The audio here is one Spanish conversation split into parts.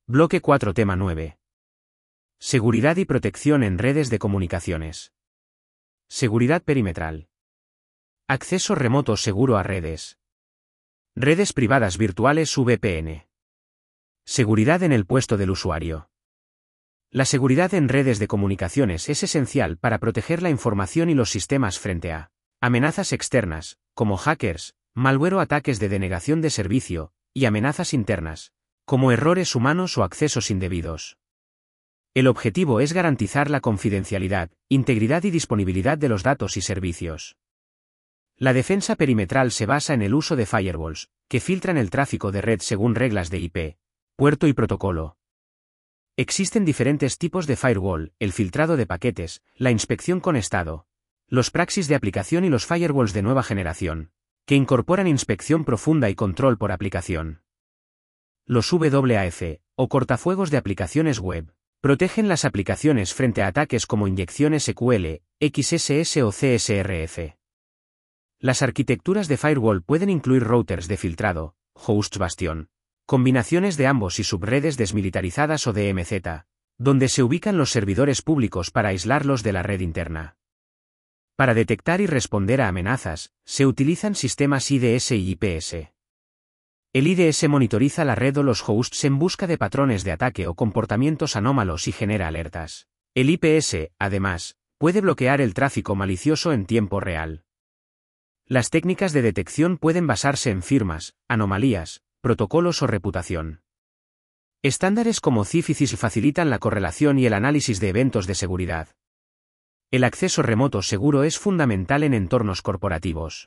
Bloque 4 Tema 9. Seguridad y protección en redes de comunicaciones. Seguridad perimetral. Acceso remoto seguro a redes. Redes privadas virtuales VPN. Seguridad en el puesto del usuario. La seguridad en redes de comunicaciones es esencial para proteger la información y los sistemas frente a amenazas externas, como hackers, malware o ataques de denegación de servicio, y amenazas internas, como errores humanos o accesos indebidos. El objetivo es garantizar la confidencialidad, integridad y disponibilidad de los datos y servicios. La defensa perimetral se basa en el uso de firewalls, que filtran el tráfico de red según reglas de IP, puerto y protocolo. Existen diferentes tipos de firewall: el filtrado de paquetes, la inspección con estado, los praxis de aplicación y los firewalls de nueva generación, que incorporan inspección profunda y control por aplicación. Los WAF, o cortafuegos de aplicaciones web, protegen las aplicaciones frente a ataques como inyección SQL, XSS o CSRF. Las arquitecturas de firewall pueden incluir routers de filtrado, hosts bastión, combinaciones de ambos y subredes desmilitarizadas o DMZ, donde se ubican los servidores públicos para aislarlos de la red interna. Para detectar y responder a amenazas, se utilizan sistemas IDS y IPS. El IDS monitoriza la red o los hosts en busca de patrones de ataque o comportamientos anómalos y genera alertas. El IPS, además, puede bloquear el tráfico malicioso en tiempo real. Las técnicas de detección pueden basarse en firmas, anomalías, protocolos o reputación. Estándares como CIF y CIS facilitan la correlación y el análisis de eventos de seguridad. El acceso remoto seguro es fundamental en entornos corporativos.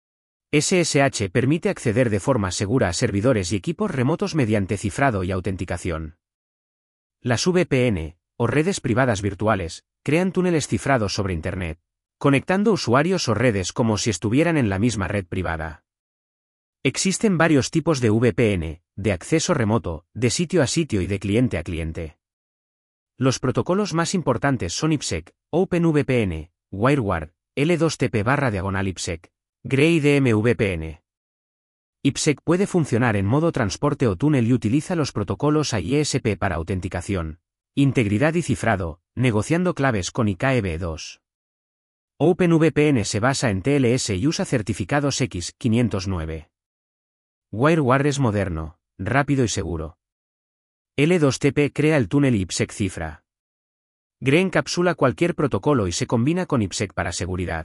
SSH permite acceder de forma segura a servidores y equipos remotos mediante cifrado y autenticación. Las VPN, o redes privadas virtuales, crean túneles cifrados sobre Internet, conectando usuarios o redes como si estuvieran en la misma red privada. Existen varios tipos de VPN, de acceso remoto, de sitio a sitio y de cliente a cliente. Los protocolos más importantes son IPsec, OpenVPN, WireGuard, L2TP/IPsec, Grey y DMVPN. IPsec puede funcionar en modo transporte o túnel y utiliza los protocolos AISP para autenticación, integridad y cifrado, negociando claves con IKEv2. OpenVPN se basa en TLS y usa certificados X509. WireGuard es moderno, rápido y seguro. L2TP crea el túnel y IPsec cifra. Grey encapsula cualquier protocolo y se combina con IPsec para seguridad.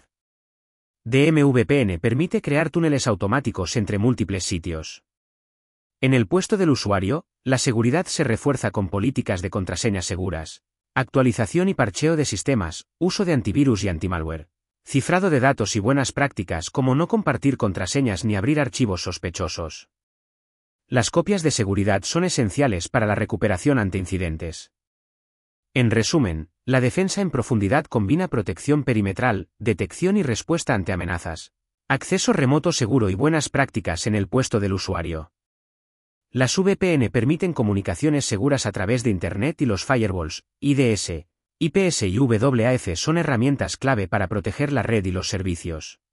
DMVPN permite crear túneles automáticos entre múltiples sitios. En el puesto del usuario, la seguridad se refuerza con políticas de contraseñas seguras, actualización y parcheo de sistemas, uso de antivirus y antimalware, cifrado de datos y buenas prácticas como no compartir contraseñas ni abrir archivos sospechosos. Las copias de seguridad son esenciales para la recuperación ante incidentes. En resumen, la defensa en profundidad combina protección perimetral, detección y respuesta ante amenazas, acceso remoto seguro y buenas prácticas en el puesto del usuario. Las VPN permiten comunicaciones seguras a través de Internet y los firewalls, IDS, IPS y WAF son herramientas clave para proteger la red y los servicios.